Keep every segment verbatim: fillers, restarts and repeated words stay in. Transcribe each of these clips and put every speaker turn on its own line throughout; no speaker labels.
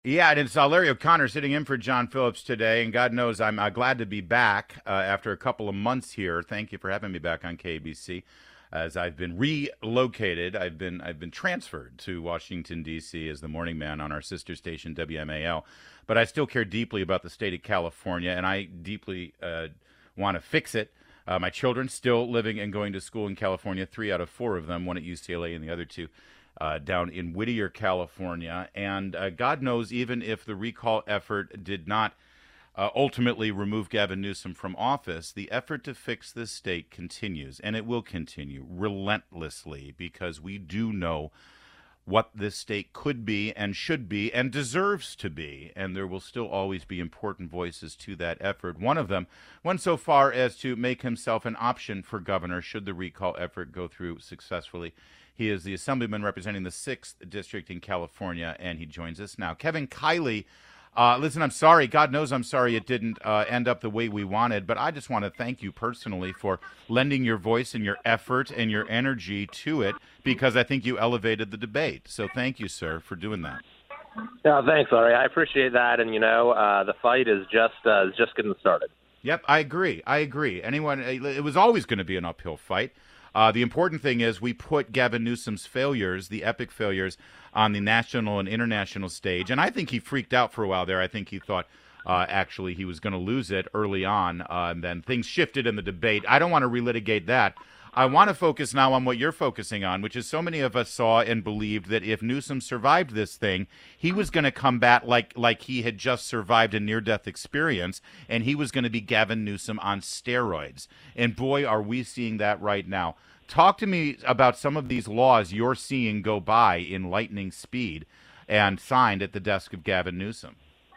Yeah, and it's uh, Larry O'Connor sitting in for John Phillips today, and God knows I'm uh, glad to be back uh, after a couple of months here. Thank you for having me back on K B C. As I've been relocated, I've been I've been transferred to Washington D C as the morning man on our sister station W M A L, but I still care deeply about the state of California, and I deeply uh, want to fix it. Uh, my children still living and going to school in California, three out of four of them, one at U C L A and the other two uh, down in Whittier, California. And uh, God knows, even if the recall effort did not uh, ultimately remove Gavin Newsom from office, the effort to fix this state continues, and it will continue relentlessly because we do know what this state could be and should be and deserves to be. And there will still always be important voices to that effort. One of them went so far as to make himself an option for governor should the recall effort go through successfully. He is the assemblyman representing the sixth District in California, and he joins us now. Kevin Kiley. Uh, listen, I'm sorry. God knows I'm sorry it didn't uh, end up the way we wanted, but I just want to thank you personally for lending your voice and your effort and your energy to it, because I think you elevated the debate. So thank you, sir, for doing that.
Yeah, thanks, Larry. I appreciate that. And, you know, uh, the fight is just uh, is just getting started.
Yep, I agree. I agree. Anyone, it was always going to be an uphill fight. Uh, the important thing is we put Gavin Newsom's failures, the epic failures, on the national and international stage. And I think he freaked out for a while there. I think he thought uh, actually he was going to lose it early on. Uh, and then things shifted in the debate. I don't want to relitigate that. I want to focus now on what you're focusing on, which is so many of us saw and believed that if Newsom survived this thing, he was going to come back like like he had just survived a near-death experience, and he was going to be Gavin Newsom on steroids. And boy, are we seeing that right now. Talk to me about some of these laws you're seeing go by in lightning speed and signed at the desk of Gavin Newsom.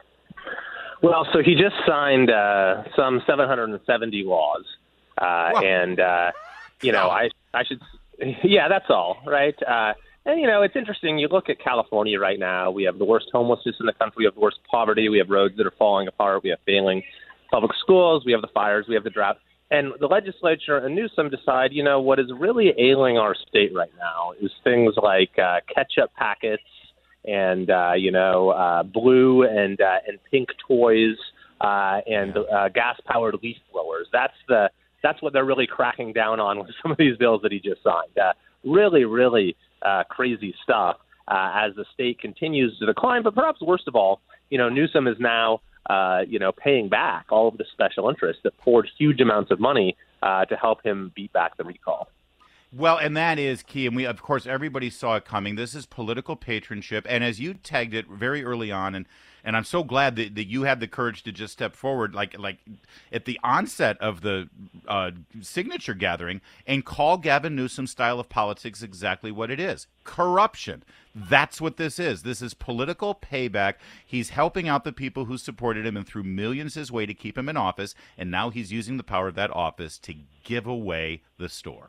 Well, so he just signed uh, some seven hundred seventy laws, uh, and uh, you know, I I should, yeah, that's all, right? Uh, and you know, it's interesting. You look at California right now. We have the worst homelessness in the country. We have the worst poverty. We have roads that are falling apart. We have failing public schools. We have the fires. We have the drought. And the legislature and Newsom decide, you know, what is really ailing our state right now is things like uh, ketchup packets and, uh, you know, uh, blue and uh, and pink toys uh, and uh, gas-powered leaf blowers. That's the that's what they're really cracking down on with some of these bills that he just signed. Uh, really, really uh, crazy stuff uh, as the state continues to decline. But perhaps worst of all, you know, Newsom is now Uh, you know, paying back all of the special interests that poured huge amounts of money uh, to help him beat back the recall.
Well, and that is key. And we, of course, everybody saw it coming. This is political patronship. And as you tagged it very early on, and, and I'm so glad that, that you had the courage to just step forward, like like at the onset of the uh, signature gathering, and call Gavin Newsom's style of politics exactly what it is: corruption. That's what this is. This is political payback. He's helping out the people who supported him and threw millions his way to keep him in office, and now he's using the power of that office to give away the store.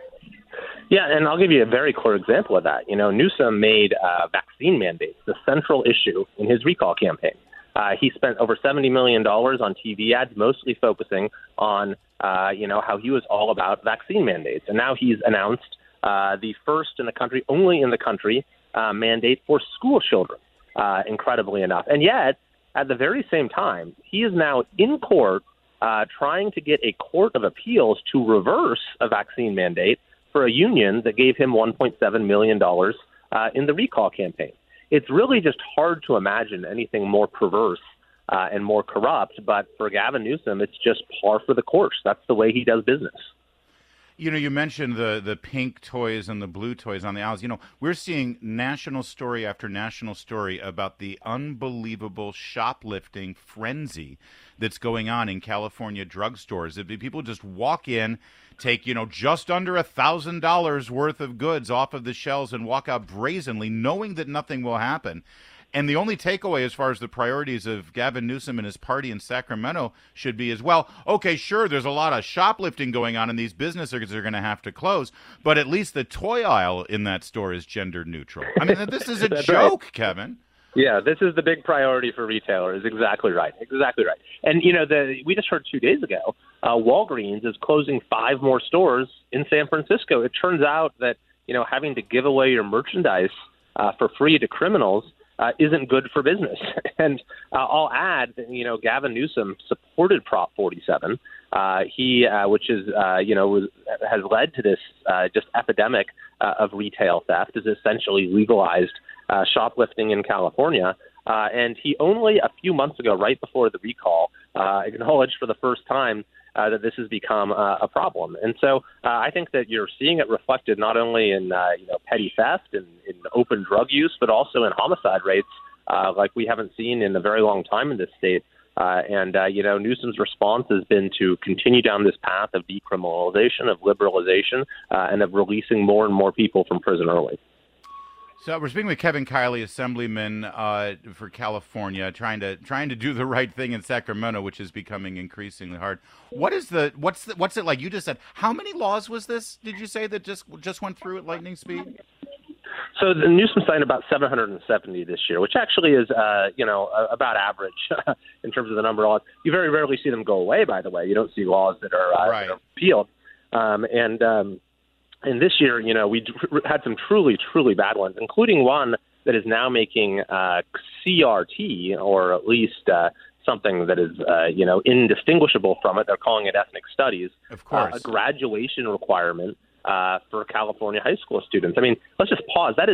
Yeah, and I'll give you a very clear example of that. You know, Newsom made uh, vaccine mandates the central issue in his recall campaign. Uh, he spent over seventy million dollars on T V ads, mostly focusing on, uh, you know, how he was all about vaccine mandates. And now he's announced uh, the first in the country, only in the country, uh, mandate for school children, uh, incredibly enough. And yet, at the very same time, he is now in court uh, trying to get a court of appeals to reverse a vaccine mandate for a union that gave him one point seven million dollars uh, in the recall campaign. It's really just hard to imagine anything more perverse uh, and more corrupt, but for Gavin Newsom, it's just par for the course. That's the way he does business.
You know, you mentioned the, the pink toys and the blue toys on the aisles. You know, we're seeing national story after national story about the unbelievable shoplifting frenzy that's going on in California drugstores. If people just walk in, take, you know, just under a thousand dollars worth of goods off of the shelves and walk out brazenly, knowing that nothing will happen. And the only takeaway as far as the priorities of Gavin Newsom and his party in Sacramento should be as well, okay, sure, there's a lot of shoplifting going on and these businesses are going to have to close, but at least the toy aisle in that store is gender neutral. I mean, this is a joke, right, Kevin.
Yeah, this is the big priority for retailers. Exactly right. Exactly right. And, you know, the we just heard two days ago, uh, Walgreens is closing five more stores in San Francisco. It turns out that, you know, having to give away your merchandise uh, for free to criminals uh, isn't good for business. And uh, I'll add, that, you know, Gavin Newsom supported Prop forty-seven. Uh, he, uh, which is, uh, you know, was, has led to this uh, just epidemic uh, of retail theft, is essentially legalized uh, shoplifting in California. Uh, and he only a few months ago, right before the recall, uh, acknowledged for the first time uh, that this has become uh, a problem. And so uh, I think that you're seeing it reflected not only in uh, you know petty theft and in open drug use, but also in homicide rates uh, like we haven't seen in a very long time in this state. Uh, and, uh, you know, Newsom's response has been to continue down this path of decriminalization, of liberalization, uh, and of releasing more and more people from prison early.
So we're speaking with Kevin Kiley, Assemblyman uh, for California, trying to trying to do the right thing in Sacramento, which is becoming increasingly hard. What is the what's the, what's it like? You just said how many laws was this? Did you say that just just went through at lightning speed?
So the Newsom signed about seven hundred seventy this year, which actually is, uh, you know, about average in terms of the number of laws. You very rarely see them go away, by the way. You don't see laws that are, uh,
right.
that are repealed. Um, and um, and this year, you know, we had some truly, truly bad ones, including one that is now making uh, C R T, or at least uh, something that is, uh, you know, indistinguishable from it. They're calling it ethnic studies.
Of course.
Uh, a graduation requirement Uh, for California high school students. I mean, let's just pause. That is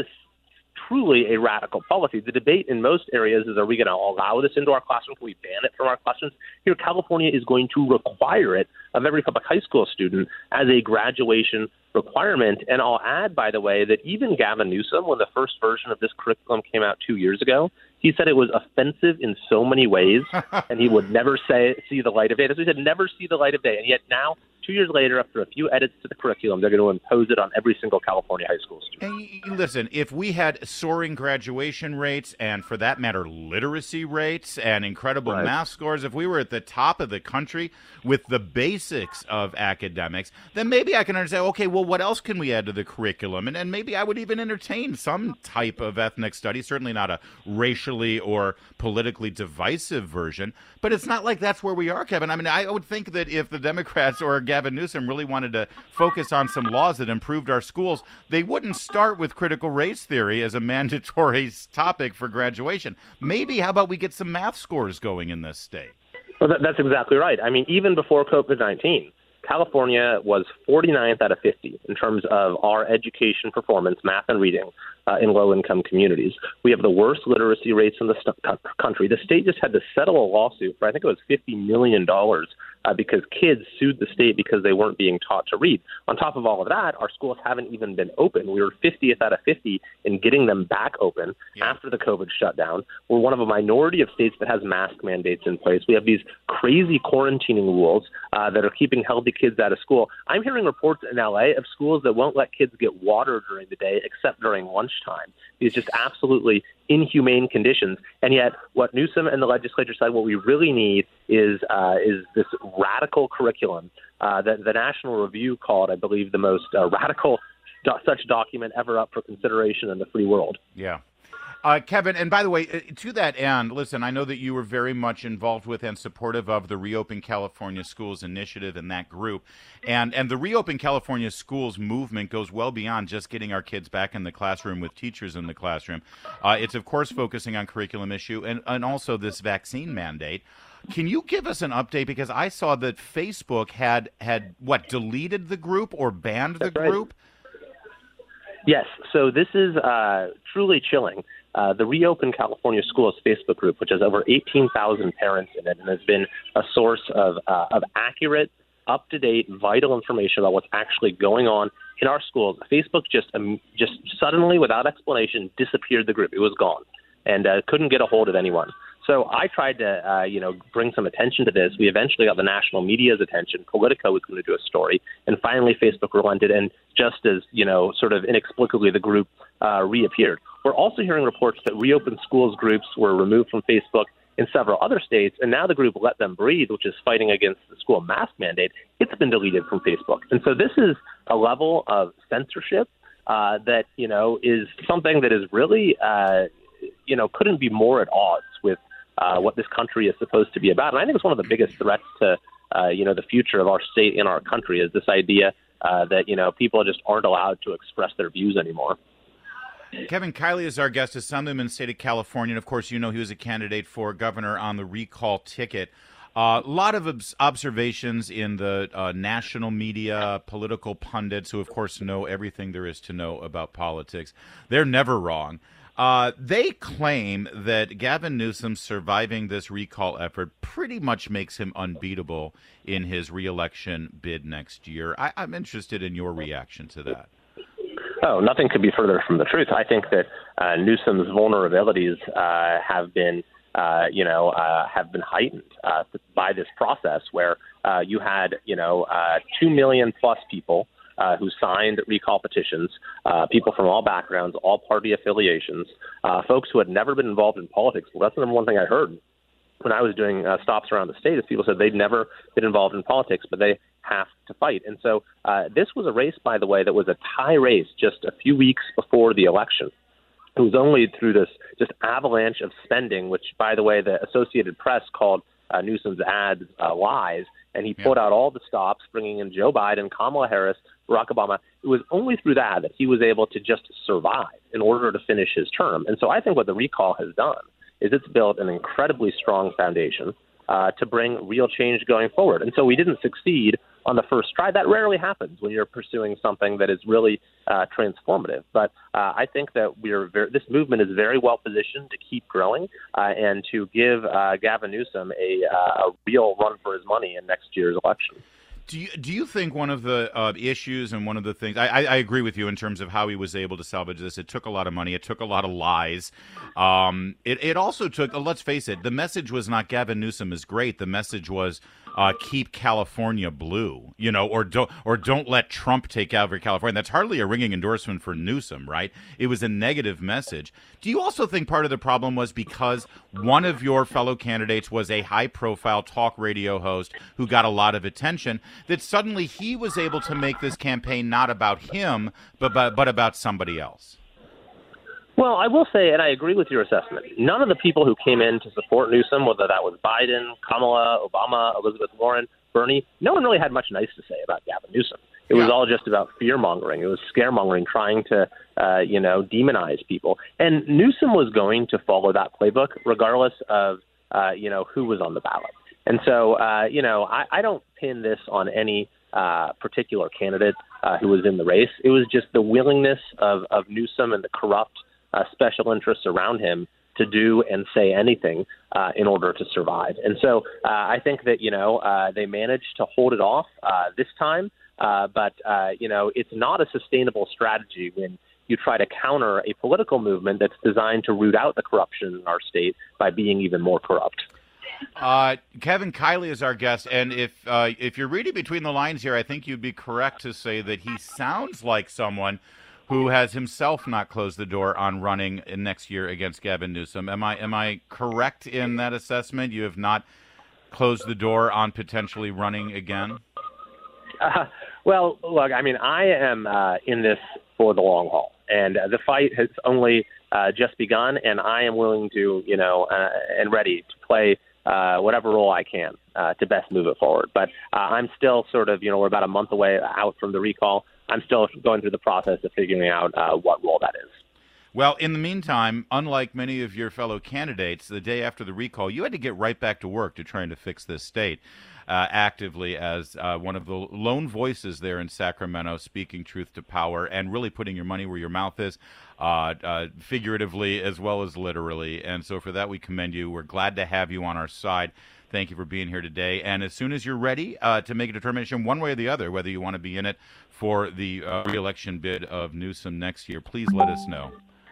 truly a radical policy. The debate in most areas is, are we going to allow this into our classroom? Can we ban it from our classrooms? Here, California is going to require it of every public high school student as a graduation requirement. And I'll add, by the way, that even Gavin Newsom, when the first version of this curriculum came out two years ago, he said it was offensive in so many ways, and he would never say see the light of day. So he said never see the light of day. And yet now, two years later, after a few edits to the curriculum, they're going to impose it on every single California high school student.
And listen, if we had soaring graduation rates and, for that matter, literacy rates and incredible
right.
math scores, if we were at the top of the country with the basics of academics, then maybe I can understand, okay, well, what else can we add to the curriculum? And, and maybe I would even entertain some type of ethnic study, certainly not a racially or politically divisive version. But it's not like that's where we are, Kevin. I mean, I would think that if the Democrats or Gavin Newsom really wanted to focus on some laws that improved our schools, they wouldn't start with critical race theory as a mandatory topic for graduation. Maybe, how about we get some math scores going in this state?
Well, that, that's exactly right. I mean, even before COVID nineteen, California was forty-ninth out of fifty in terms of our education performance, math and reading, uh, in low-income communities. We have the worst literacy rates in the st- country. The state just had to settle a lawsuit for, I think it was fifty million dollars, uh, because kids sued the state because they weren't being taught to read. On top of all of that, our schools haven't even been open. We were fiftieth out of fifty in getting them back open yeah. after the COVID shutdown. We're one of a minority of states that has mask mandates in place. We have these crazy quarantining rules uh, that are keeping healthy kids out of school. I'm hearing reports in L A of schools that won't let kids get water during the day except during lunchtime. These just absolutely inhumane conditions. And yet what Newsom and the legislature said what we really need is uh, is this radical curriculum uh, that the National Review called, I believe, the most uh, radical do- such document ever up for consideration in the free world.
Yeah. Uh, Kevin, and by the way, to that end, listen, I know that you were very much involved with and supportive of the Reopen California Schools initiative and that group. And and the Reopen California Schools movement goes well beyond just getting our kids back in the classroom with teachers in the classroom. Uh, it's, of course, focusing on curriculum issue and, and also this vaccine mandate. Can you give us an update? Because I saw that Facebook had, had what, deleted the group or banned the
That's right.
group?
Yes. So this is uh, truly chilling. Uh, the Reopen California Schools Facebook group, which has over eighteen thousand parents in it and has been a source of, uh, of accurate, up-to-date, vital information about what's actually going on in our schools. Facebook just um, just suddenly, without explanation, disappeared the group. It was gone and uh, couldn't get a hold of anyone. So I tried to, uh, you know, bring some attention to this. We eventually got the national media's attention. Politico was going to do a story. And finally, Facebook relented. And just as, you know, sort of inexplicably, the group uh, reappeared. We're also hearing reports that Reopen Schools groups were removed from Facebook in several other states. And now the group Let Them Breathe, which is fighting against the school mask mandate, it's been deleted from Facebook. And so this is a level of censorship uh, that, you know, is something that is really, uh, you know, couldn't be more at odds with Uh, what this country is supposed to be about. And I think it's one of the biggest threats to, uh, you know, the future of our state and our country is this idea uh, that, you know, people just aren't allowed to express their views anymore.
Kevin Kiley is our guest, a someone in the state of California. And of course, you know he was a candidate for governor on the recall ticket. A uh, lot of obs- observations in the uh, national media, political pundits who, of course, know everything there is to know about politics. They're never wrong. Uh, they claim that Gavin Newsom surviving this recall effort pretty much makes him unbeatable in his reelection bid next year. I- I'm interested in your reaction to that.
Oh, nothing could be further from the truth. I think that uh, Newsom's vulnerabilities uh, have been, uh, you know, uh, have been heightened uh, by this process, where uh, you had, you know, uh, two million plus people uh, who signed recall petitions, uh, people from all backgrounds, all party affiliations, uh, folks who had never been involved in politics. Well, that's the number one thing I heard when I was doing uh, stops around the state, is people said they'd never been involved in politics, but they have to fight. And so uh, this was a race, by the way, that was a tie race just a few weeks before the election. It was only through this just avalanche of spending, which, by the way, the Associated Press called uh, Newsom's ads uh, lies, and he pulled yeah. out all the stops, bringing in Joe Biden, Kamala Harris, Barack Obama. It was only through that that he was able to just survive in order to finish his term. And so I think what the recall has done is it's built an incredibly strong foundation uh, to bring real change going forward. And so we didn't succeed on the first try. That rarely happens when you're pursuing something that is really uh, transformative. But uh, I think that we're very, this movement is very well positioned to keep growing uh, and to give uh, Gavin Newsom a, uh, a real run for his money in next year's election.
Do you, do you think one of the uh, issues and one of the things, I, I, I agree with you in terms of how he was able to salvage this. It took a lot of money. It took a lot of lies. Um, it, it also took, uh, let's face it, the message was not Gavin Newsom is great. The message was uh, keep California blue, you know, or don't, or don't let Trump take over California. That's hardly a ringing endorsement for Newsom, right? It was a negative message. Do you also think part of the problem was because one of your fellow candidates was a high-profile talk radio host who got a lot of attention, that suddenly he was able to make this campaign not about him, but, but, but about somebody else?
Well, I will say, and I agree with your assessment, none of the people who came in to support Newsom, whether that was Biden, Kamala, Obama, Elizabeth Warren, Bernie, no one really had much nice to say about Gavin Newsom. It was yeah. all just about fear-mongering. It was scaremongering, trying to, uh, you know, demonize people. And Newsom was going to follow that playbook regardless of, uh, you know, who was on the ballot. And so, uh, you know, I, I don't pin this on any uh, particular candidate uh, who was in the race. It was just the willingness of, of Newsom and the corrupt uh, special interests around him to do and say anything uh, in order to survive. And so uh, I think that, you know, uh, they managed to hold it off uh, this time. Uh, but, uh, you know, it's not a sustainable strategy when you try to counter a political movement that's designed to root out the corruption in our state by being even more corrupt.
Uh, Kevin Kiley is our guest, and if uh, if you're reading between the lines here, I think you'd be correct to say that he sounds like someone who has himself not closed the door on running next year against Gavin Newsom. Am I am I correct in that assessment? You have not closed the door on potentially running again?
Uh, well, look, I mean, I am uh, in this for the long haul, and uh, the fight has only uh, just begun, and I am willing to, you know, uh, and ready to play Uh, whatever role I can uh, to best move it forward. But uh, I'm still sort of, you know, we're about a month away out from the recall. I'm still going through the process of figuring out uh, what role that is.
Well, in the meantime, unlike many of your fellow candidates, the day after the recall, you had to get right back to work to trying to fix this state uh, actively as uh, one of the lone voices there in Sacramento, speaking truth to power and really putting your money where your mouth is, uh, uh, figuratively as well as literally. And so for that, we commend you. We're glad to have you on our side. Thank you for being here today. And as soon as you're ready uh, to make a determination one way or the other, whether you want to be in it for the uh, re-election bid of Newsom next year, please let us know.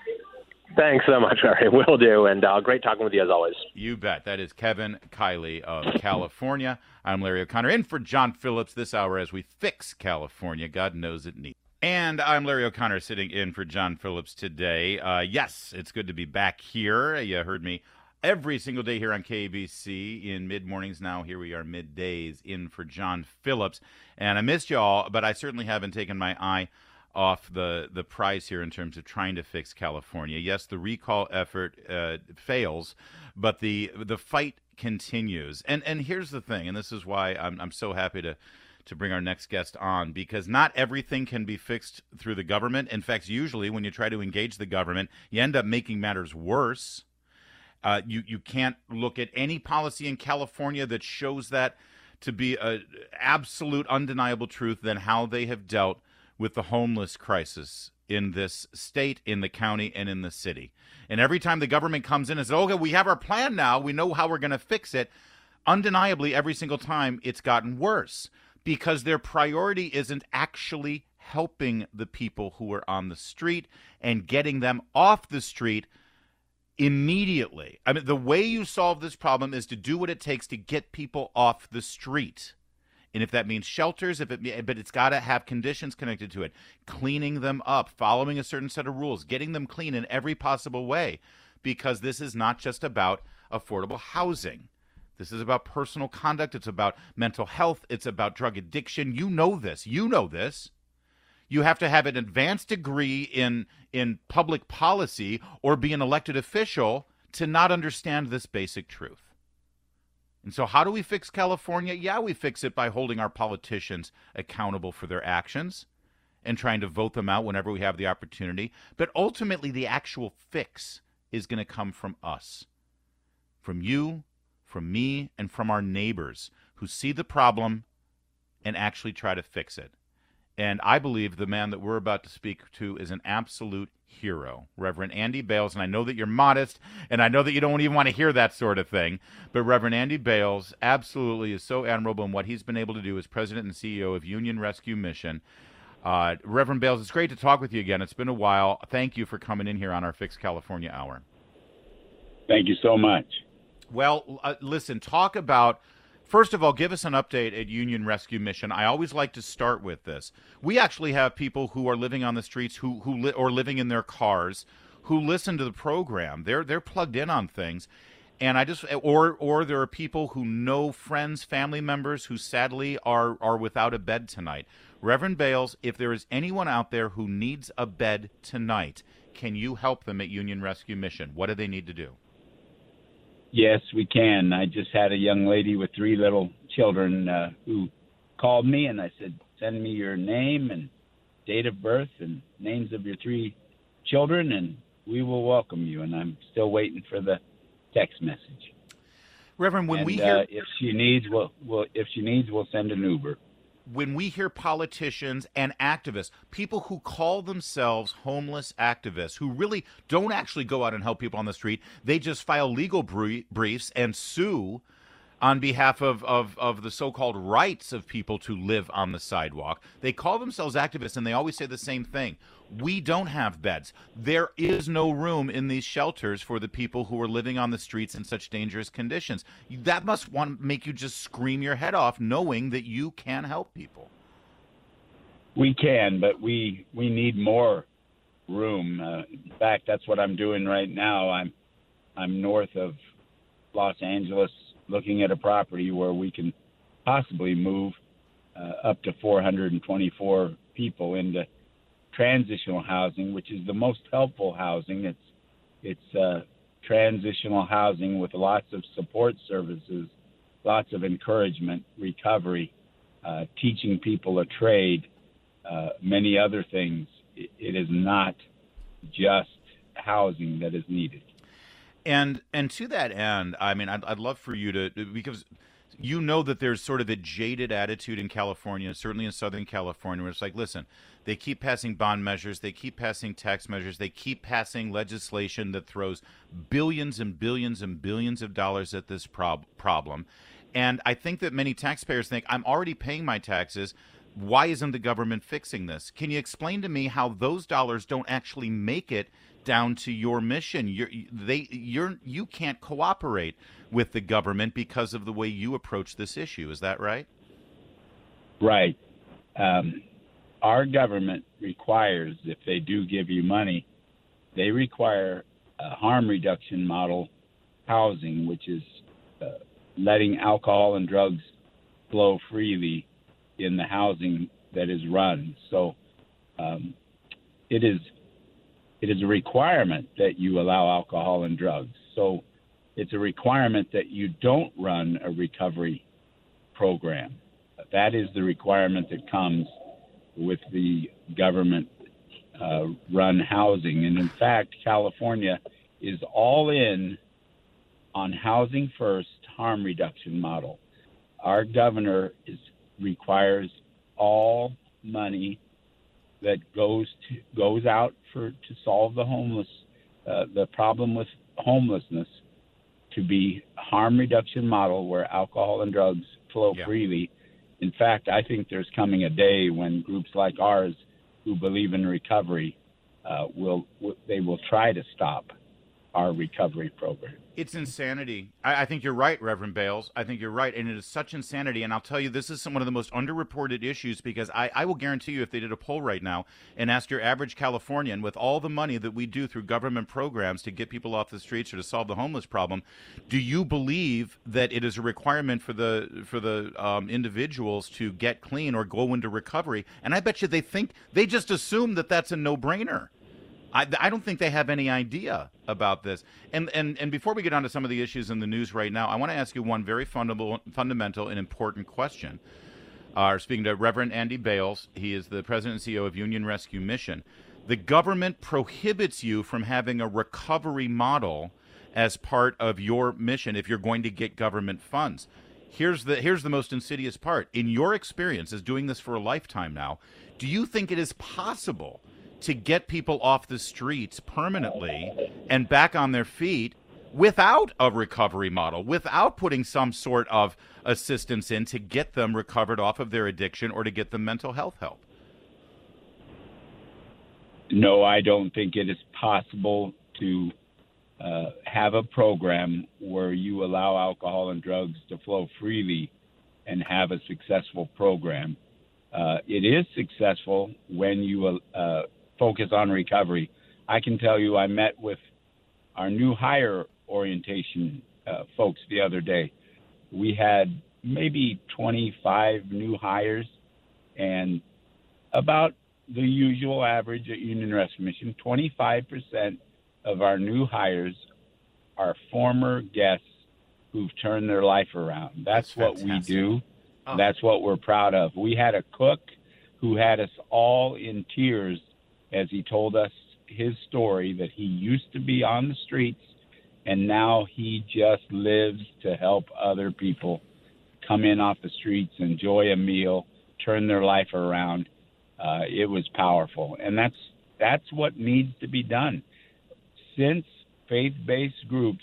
Thanks so much, Ari. Will do. And uh, great talking with you as always.
You bet. That is Kevin Kiley of California. I'm Larry O'Connor, in for John Phillips this hour as we fix California. God knows it needs. And I'm Larry O'Connor, sitting in for John Phillips today. Uh, yes, it's good to be back here. You heard me every single day here on K B C in mid-mornings. Now here we are middays in for John Phillips. And I missed y'all, but I certainly haven't taken my eye off the, the prize here in terms of trying to fix California. Yes, the recall effort uh, fails, but the the fight continues. And and here's the thing, and this is why I'm I'm so happy to to bring our next guest on, because not everything can be fixed through the government. In fact, usually when you try to engage the government, you end up making matters worse. Uh, you, you can't look at any policy in California that shows that to be an absolute undeniable truth than how they have dealt with the homeless crisis in this state, in the county, and in the city. And every time the government comes in and says, okay, we have our plan now, we know how we're going to fix it, undeniably, every single time it's gotten worse, because their priority isn't actually helping the people who are on the street and getting them off the street immediately. I mean, the way you solve this problem is to do what it takes to get people off the street. And if that means shelters, if it, but it's got to have conditions connected to it, cleaning them up, following a certain set of rules, getting them clean in every possible way, because this is not just about affordable housing. This is about personal conduct. It's about mental health. It's about drug addiction. You know this. You know this. You have to have an advanced degree in in public policy or be an elected official to not understand this basic truth. And so how do we fix California? Yeah, we fix it by holding our politicians accountable for their actions and trying to vote them out whenever we have the opportunity. But ultimately, the actual fix is going to come from us, from you, from me, and from our neighbors who see the problem and actually try to fix it. And I believe the man that we're about to speak to is an absolute hero, Reverend Andy Bales. And I know that you're modest, and I know that you don't even want to hear that sort of thing. But Reverend Andy Bales absolutely is so admirable in what he's been able to do as president and C E O of Union Rescue Mission. Uh, Reverend Bales, it's great to talk with you again. It's been a while. Thank you for coming in here on our Fix California Hour.
Thank you so much.
Well, uh, listen, talk about, first of all, give us an update at Union Rescue Mission. I always like to start with this. We actually have people who are living on the streets who who li- or living in their cars who listen to the program. They're they're plugged in on things. And I just or or there are people who know friends, family members who sadly are are without a bed tonight. Reverend Bales, if there is anyone out there who needs a bed tonight, can you help them at Union Rescue Mission? What do they need to do?
Yes, we can. I just had a young lady with three little children uh, who called me, and I said, send me your name and date of birth and names of your three children, and we will welcome you. And I'm still waiting for the text message.
Reverend, when
and,
we hear...
Uh, if she needs, we'll, we'll, if she needs, we'll send an Uber.
When we hear politicians and activists, people who call themselves homeless activists, who really don't actually go out and help people on the street, they just file legal briefs and sue on behalf of, of, of the so-called rights of people to live on the sidewalk. They call themselves activists, and they always say the same thing. We don't have beds. There is no room in these shelters for the people who are living on the streets in such dangerous conditions. That must want to make you just scream your head off, knowing that you can help people.
We can, but we we need more room. Uh, in fact, that's what I'm doing right now. I'm I'm north of Los Angeles, looking at a property where we can possibly move uh, up to four hundred twenty-four people into transitional housing, which is the most helpful housing. It's it's uh, transitional housing with lots of support services, lots of encouragement, recovery, uh, teaching people a trade, uh, many other things. It, it is not just housing that is needed.
And and to that end, I mean, I'd, I'd love for you to, because you know that there's sort of a jaded attitude in California, certainly in Southern California, where it's like, listen, they keep passing bond measures, they keep passing tax measures, they keep passing legislation that throws billions and billions and billions of dollars at this prob- problem. And I think that many taxpayers think, I'm already paying my taxes. Why isn't the government fixing this? Can you explain to me how those dollars don't actually make it down to your mission? You're, they, you're, you can't cooperate with the government because of the way you approach this issue. Is that right?
Right. Um, our government requires, if they do give you money, they require a harm reduction model housing, which is uh, letting alcohol and drugs flow freely in the housing that is run. So um, it is it is a requirement that you allow alcohol and drugs. So it's a requirement that you don't run a recovery program. That is the requirement that comes with the government uh, run housing. And in fact, California is all in on housing first, harm reduction model. Our governor is requires all money that goes to goes out for to solve the homeless uh, the problem with homelessness to be harm reduction model where alcohol and drugs flow
yeah.
freely. In fact, I think there's coming a day when groups like ours who believe in recovery uh, will they will try to stop our recovery program.
It's insanity. I, I think you're right, Reverend Bales. I think you're right. And it is such insanity. And I'll tell you, this is some, one of the most underreported issues because I, I will guarantee you if they did a poll right now and asked your average Californian with all the money that we do through government programs to get people off the streets or to solve the homeless problem, do you believe that it is a requirement for the for the um, individuals to get clean or go into recovery? And I bet you they think, they just assume that that's a no-brainer. I, I don't think they have any idea about this. And, and and before we get on to some of the issues in the news right now, I want to ask you one very fundamental, fundamental and important question. Uh, speaking to Reverend Andy Bales, he is the president and C E O of Union Rescue Mission. The government prohibits you from having a recovery model as part of your mission if you're going to get government funds. Here's the here's the most insidious part. In your experience as doing this for a lifetime now, do you think it is possible to get people off the streets permanently and back on their feet without a recovery model, without putting some sort of assistance in to get them recovered off of their addiction or to get them mental health help?
No, I don't think it is possible to uh, have a program where you allow alcohol and drugs to flow freely and have a successful program. Uh, it is successful when you uh, focus on recovery. I can tell you I met with our new hire orientation uh, folks the other day. We had maybe twenty-five new hires, and about the usual average at Union Rescue Mission, twenty-five percent of our new hires are former guests who've turned their life around. That's, That's what we do. Oh. That's what we're proud of. We had a cook who had us all in tears as he told us his story that he used to be on the streets and now he just lives to help other people come in off the streets, enjoy a meal, turn their life around. Uh, it was powerful. And that's that's what needs to be done. Since faith-based groups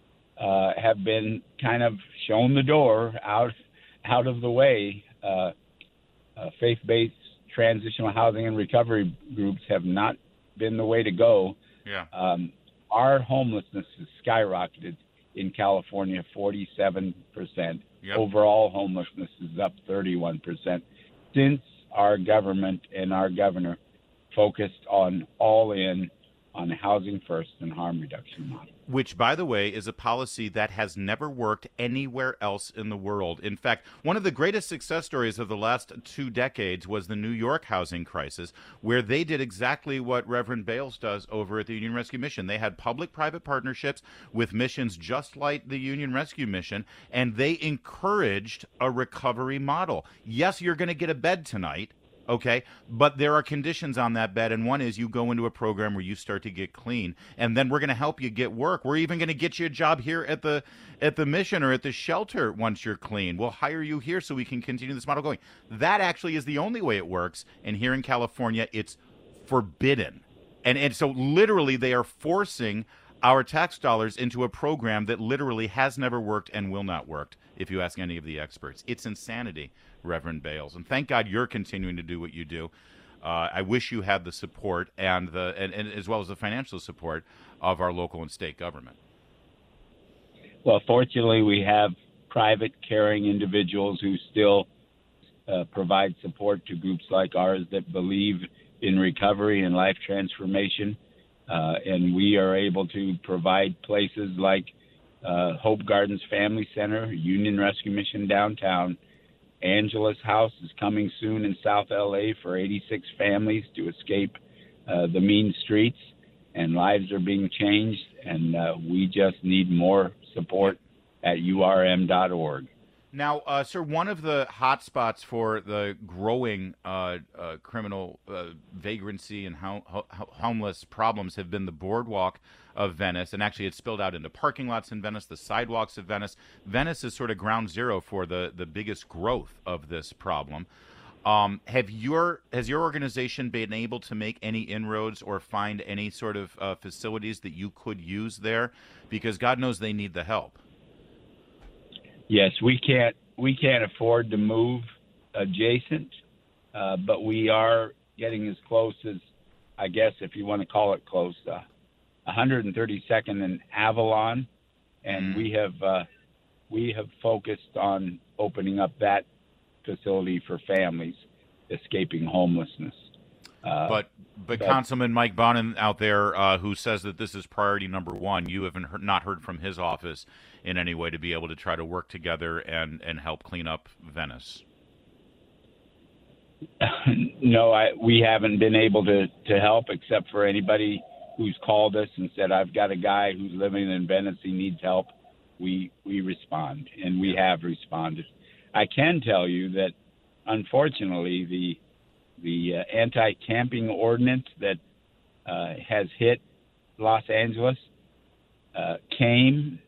uh, have been kind of shown the door out, out of the way, uh, uh, faith-based transitional housing and recovery groups have not been the way to go.
Yeah.
Um, our homelessness has skyrocketed in California, forty-seven percent.
Yep.
Overall homelessness is up thirty-one percent since our government and our governor focused on all in on housing first and harm reduction model.
Which, by the way, is a policy that has never worked anywhere else in the world. In fact, one of the greatest success stories of the last two decades was the New York housing crisis, where they did exactly what Reverend Bales does over at the Union Rescue Mission. They had public-private partnerships with missions just like the Union Rescue Mission, and they encouraged a recovery model. Yes, you're going to get a bed tonight. Okay, but there are conditions on that bed, and one is you go into a program where you start to get clean, and then we're going to help you get work. We're even going to get you a job here at the at the mission or at the shelter once you're clean. We'll hire you here so we can continue this model going. That actually is the only way it works, and here in California, it's forbidden. And, and so literally they are forcing our tax dollars into a program that literally has never worked and will not work, if you ask any of the experts. It's insanity, Reverend Bales. And thank God you're continuing to do what you do. Uh, I wish you had the support and the and, and as well as the financial support of our local and state government.
Well, fortunately, we have private caring individuals who still uh, provide support to groups like ours that believe in recovery and life transformation. Uh, and we are able to provide places like uh, Hope Gardens Family Center, Union Rescue Mission downtown. Angela's House is coming soon in South L A for eighty-six families to escape uh, the mean streets, and lives are being changed, and uh, we just need more support at U R M dot org.
Now, uh, sir, one of the hot spots for the growing uh, uh, criminal uh, vagrancy and ho- ho- homeless problems have been the boardwalk of Venice, and actually it's spilled out into parking lots in Venice, the sidewalks of Venice. Venice is sort of ground zero for the, the biggest growth of this problem. Um, have your has your organization been able to make any inroads or find any sort of uh, facilities that you could use there? Because God knows they need the help.
Yes, we can't we can't afford to move adjacent, uh, but we are getting as close as, I guess, if you want to call it close, uh, one hundred thirty-second and Avalon, and mm. we have uh, we have focused on opening up that facility for families escaping homelessness. Uh,
but, but but Councilman Mike Bonin out there, uh, who says that this is priority number one, you haven't heard, not heard from his office in any way to be able to try to work together and, and help clean up Venice.
No, I, we haven't been able to, to help, except for anybody who's called us and said, I've got a guy who's living in Venice, he needs help. We we respond, and we have responded. I can tell you that, unfortunately, the the uh, anti-camping ordinance that uh, has hit Los Angeles uh, came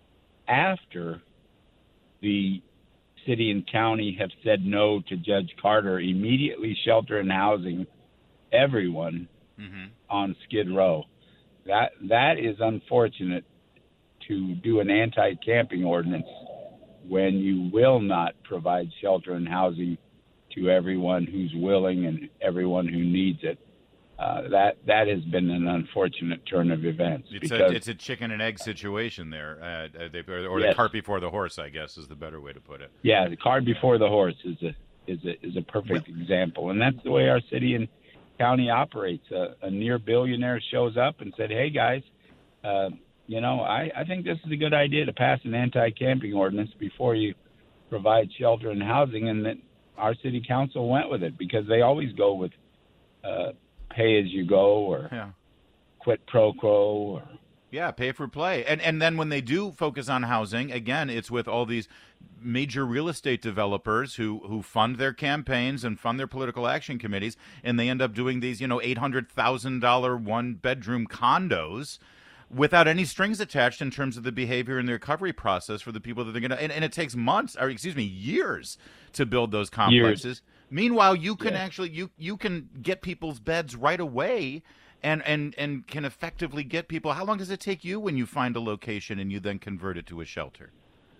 after the city and county have said no to Judge Carter immediately shelter and housing everyone mm-hmm. on Skid Row. That that is unfortunate, to do an anti-camping ordinance when you will not provide shelter and housing to everyone who's willing and everyone who needs it. Uh, that that has been an unfortunate turn of events.
It's,
because,
a, it's a chicken and egg situation there, uh, they, or
yes.
the cart before the horse, I guess, is the better way to put it.
Yeah, the cart before the horse is a is a is a perfect well, example, and that's the way our city and county operates. A, a near billionaire shows up and said, "Hey guys, uh, you know, I, I think this is a good idea to pass an anti-camping ordinance before you provide shelter and housing," and that our city council went with it because they always go with uh, pay as you go or
yeah.
quid pro quo or
yeah, pay for play. And and then when they do focus on housing, again, it's with all these major real estate developers who who fund their campaigns and fund their political action committees, and they end up doing these, you know, eight hundred thousand dollars one bedroom condos without any strings attached in terms of the behavior and the recovery process for the people that they're going to, and, and it takes months, or excuse me, years to build those complexes. Years. Meanwhile, you can yeah. actually, you, you can get people's beds right away and, and, and can effectively get people. How long does it take you when you find a location and you then convert it to a shelter?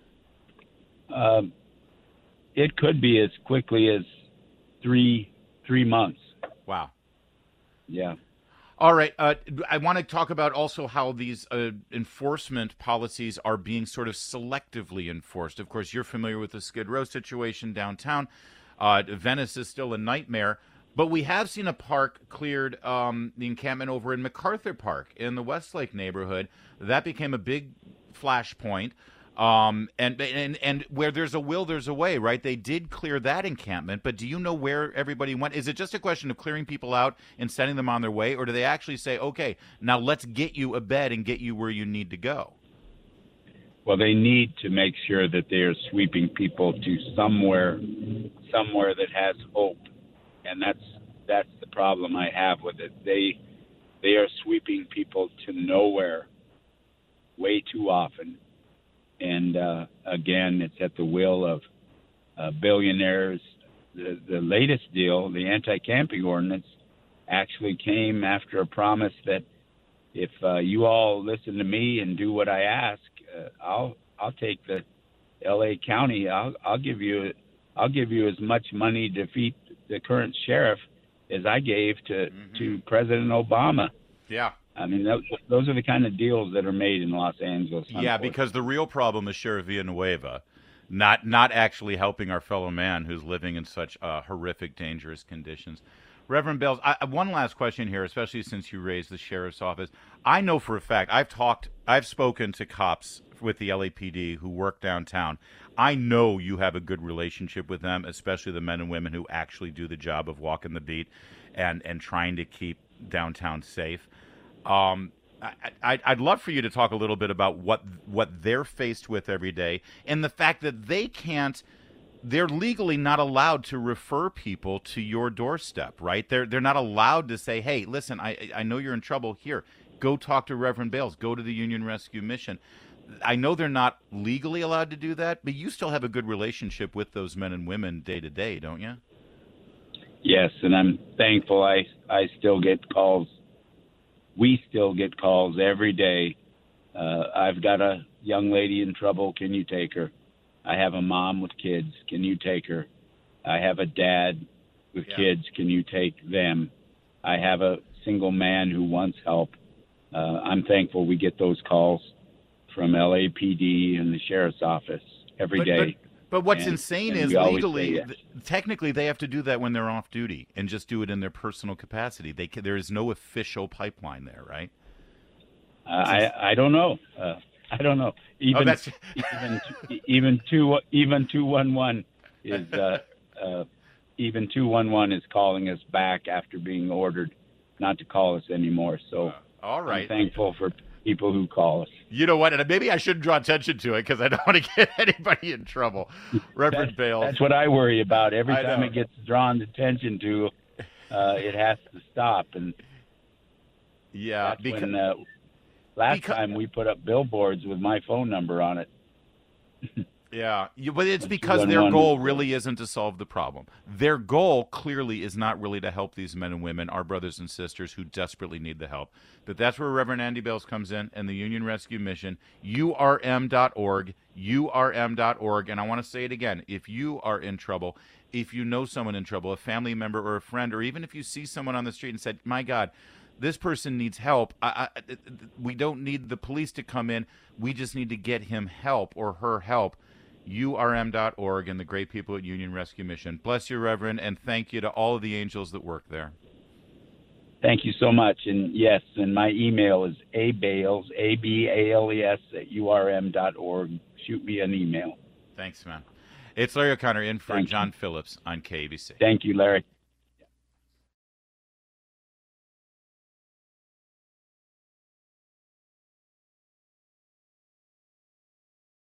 Um, it could be as quickly as three, three months.
Wow.
Yeah.
All right. Uh, I want to talk about also how these uh, enforcement policies are being sort of selectively enforced. Of course, you're familiar with the Skid Row situation downtown. Uh, Venice is still a nightmare. But we have seen a park cleared, um, the encampment over in MacArthur Park in the Westlake neighborhood. That became a big flashpoint. Um, and, and and where there's a will, there's a way, right? They did clear that encampment, but do you know where everybody went? Is it just a question of clearing people out and sending them on their way, or do they actually say, okay, now let's get you a bed and get you where you need to go?
Well, they need to make sure that they are sweeping people to somewhere, somewhere that has hope, and that's that's the problem I have with it. They they are sweeping people to nowhere way too often. And, uh, again, it's at the will of uh, billionaires. The, the latest deal, the anti-camping ordinance, actually came after a promise that if uh, you all listen to me and do what I ask, uh, I'll I'll take the L A County. I'll I'll give you I'll give you as much money to defeat the current sheriff as I gave to mm-hmm. to President Obama.
Yeah.
I mean, those, those are the kind of deals that are made in Los Angeles.
Yeah, because the real problem is Sheriff Villanueva, not not actually helping our fellow man who's living in such uh, horrific, dangerous conditions. Reverend Bales, I, one last question here, especially since you raised the sheriff's office. I know for a fact, I've talked, I've spoken to cops with the L A P D who work downtown. I know you have a good relationship with them, especially the men and women who actually do the job of walking the beat and, and trying to keep downtown safe. Um, I, I'd love for you to talk a little bit about what what they're faced with every day, and the fact that they can't, they're legally not allowed to refer people to your doorstep, right? They're they're not allowed to say, hey, listen, I I know you're in trouble. Here, go talk to Reverend Bales. Go to the Union Rescue Mission. I know they're not legally allowed to do that, but you still have a good relationship with those men and women day to day, don't you?
Yes, and I'm thankful I, I still get calls. We still get calls every day. Uh, I've got a young lady in trouble. Can you take her? I have a mom with kids. Can you take her? I have a dad with
Yeah.
kids. Can you take them? I have a single man who wants help. Uh, I'm thankful we get those calls from L A P D and the sheriff's office every
But-
day.
but- But what's
And-
insane
and
is
we always
legally,
say yes.
th- technically, they have to do that when they're off duty and just do it in their personal capacity. They can, there is no official pipeline there, right?
Uh, I I don't know. Uh, I don't know. Even
Oh, that's
even even two even two one one is uh, uh, even two one one is calling us back after being ordered not to call us anymore. So
all right.
I'm thankful for people who call us.
You know what? And maybe I shouldn't draw attention to it because I don't want to get anybody in trouble. Reverend
That's,
Bales.
that's what I worry about. Every
I
time
know.
it gets drawn attention to, uh, it has to stop. And
yeah,
that's
because
when uh, last
because-
time we put up billboards with my phone number on it.
yeah, you, but it's
But
because
two one
their
one
goal
is-
really isn't to solve the problem. Their goal clearly is not really to help these men and women, our brothers and sisters who desperately need the help. But that's where Reverend Andy Bales comes in and the Union Rescue Mission, U R M dot org, U R M dot org. And I want to say it again. If you are in trouble, if you know someone in trouble, a family member or a friend, or even if you see someone on the street and said, my God, this person needs help. I, I, we don't need the police to come in. We just need to get him help or her help. U R M dot org and the great people at Union Rescue Mission. Bless you, Reverend, and thank you to all of the angels that work there.
Thank you so much. And yes, and my email is abales, A B A L E S, at U R M dot org. Shoot me an email.
Thanks, man. It's Larry O'Connor in for
Thank you.
John Phillips on K A B C.
Thank you, Larry.